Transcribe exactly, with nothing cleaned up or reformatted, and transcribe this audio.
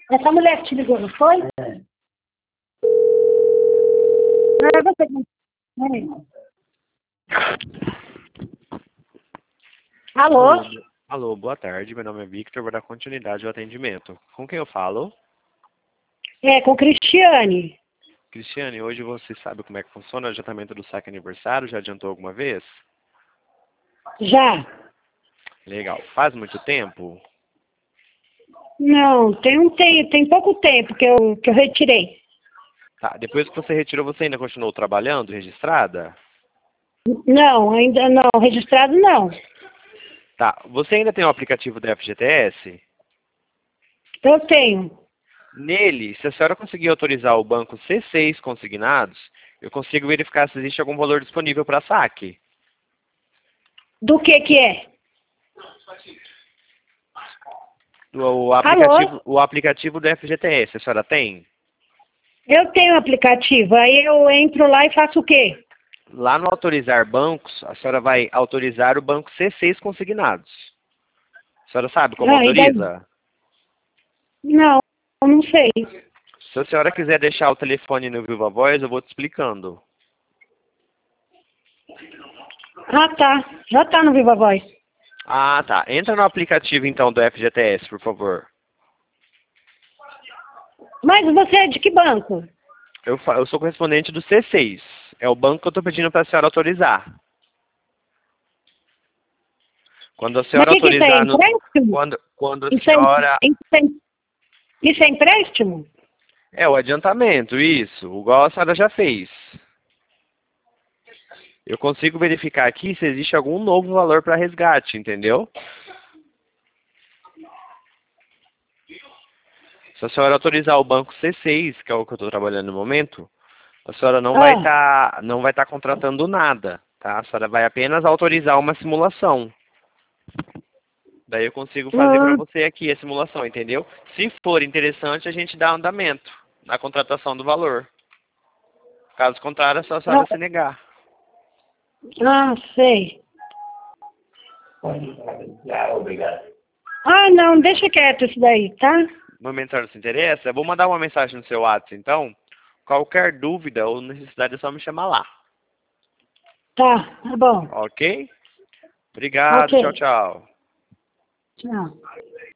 Essa mulher que te ligou, não foi? É. Não é você que... Alô? Alô, bo- alô, boa tarde. Meu nome é Victor, vou dar continuidade ao atendimento. Com quem eu falo? É, com Cristiane. Cristiane, hoje você sabe como é que funciona o adiantamento do saque aniversário? Já adiantou alguma vez? Já? Legal. Faz muito tempo? Não, tem um tem, tem pouco tempo que eu, que eu retirei. Tá. Depois que você retirou, você ainda continuou trabalhando, registrada? Não, ainda não. Registrado não. Tá. Você ainda tem o aplicativo da F G T S? Eu tenho. Nele, se a senhora conseguir autorizar o banco C seis consignados, eu consigo verificar se existe algum valor disponível para saque. Do que que é? O aplicativo, o aplicativo do F G T S, a senhora tem? Eu tenho aplicativo. Aí eu entro lá e faço o quê? Lá no autorizar bancos, a senhora vai autorizar o banco C seis consignados. A senhora sabe como Ah, e daí? autoriza? Não, eu não sei. Se a senhora quiser deixar o telefone no Viva Voz, eu vou te explicando. Ah, tá. Já tá no Viva Voz. Ah, tá. Entra no aplicativo, então, do F G T S, por favor. Mas você é de que banco? Eu, fa- eu sou correspondente do C seis. É o banco que eu estou pedindo para a senhora autorizar. Quando a Mas senhora o que que isso é? autorizar no... Empréstimo? Quando, quando a Isso é, senhora... isso é, isso é empréstimo? É o adiantamento, isso. Igual a senhora já fez. Eu consigo verificar aqui se existe algum novo valor para resgate, entendeu? Se a senhora autorizar o banco C seis, que é o que eu estou trabalhando no momento, a senhora não vai Ah, estar não vai estar contratando nada, tá? A senhora vai apenas autorizar uma simulação. Daí eu consigo fazer para ah, você aqui a simulação, entendeu? Se for interessante, a gente dá andamento na contratação do valor. Caso contrário, é só a senhora se negar. ah, sei. Obrigado. Ah, não, deixa quieto isso daí, tá? Momento a senhora se interessa, eu vou mandar uma mensagem no seu WhatsApp, então. Qualquer dúvida ou necessidade é só me chamar lá. Tá, tá bom. Ok? Obrigado, Ok. tchau, tchau. Tchau.